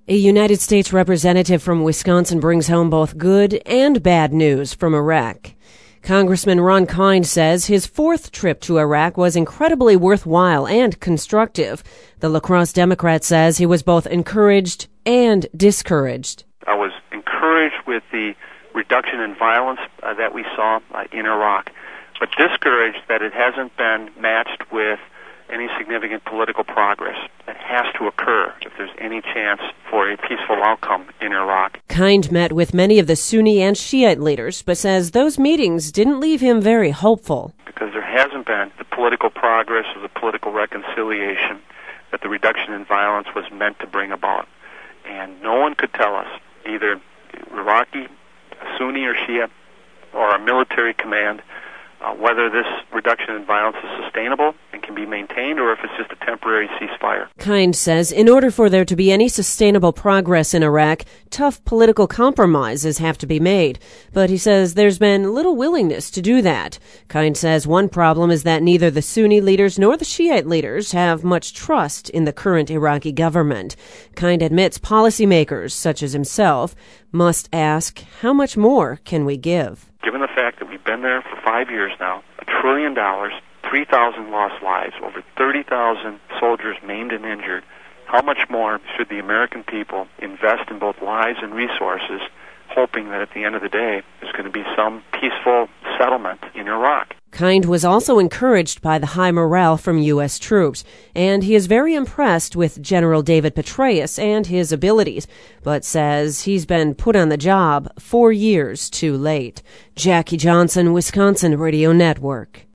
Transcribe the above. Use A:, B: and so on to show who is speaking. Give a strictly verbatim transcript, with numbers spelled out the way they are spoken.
A: A United States representative from Wisconsin brings home both good and bad news from Iraq. Congressman Ron Kind says his fourth trip to Iraq was incredibly worthwhile and constructive. The La Crosse Democrat says he was both encouraged and discouraged.
B: I was encouraged with the reduction in violence uh, that we saw uh, in Iraq, but discouraged that it hasn't been matched with any significant political progress that has to occur if there's any chance for a peaceful outcome in Iraq.
A: Kind met with many of the Sunni and Shiite leaders, but says those meetings didn't leave him very hopeful.
B: Because there hasn't been the political progress or the political reconciliation that the reduction in violence was meant to bring about. And no one could tell us, either Iraqi, Sunni or Shia, or a military command, uh, whether this reduction in violence is sustainable and can be maintained, or if it's just a temporary ceasefire.
A: Kind says in order for there to be any sustainable progress in Iraq, tough political compromises have to be made. But he says there's been little willingness to do that. Kind says one problem is that neither the Sunni leaders nor the Shiite leaders have much trust in the current Iraqi government. Kind admits policymakers, such as himself, must ask, how much more can we give?
B: Given the fact that we've been there for five years now, a trillion dollars, three thousand lost lives, over thirty thousand soldiers maimed and injured, how much more should the American people invest in both lives and resources, hoping that at the end of the day there's going to be some peaceful settlement in Iraq?
A: Kind was also encouraged by the high morale from U S troops, and he is very impressed with General David Petraeus and his abilities, but says he's been put on the job four years too late. Jackie Johnson, Wisconsin Radio Network.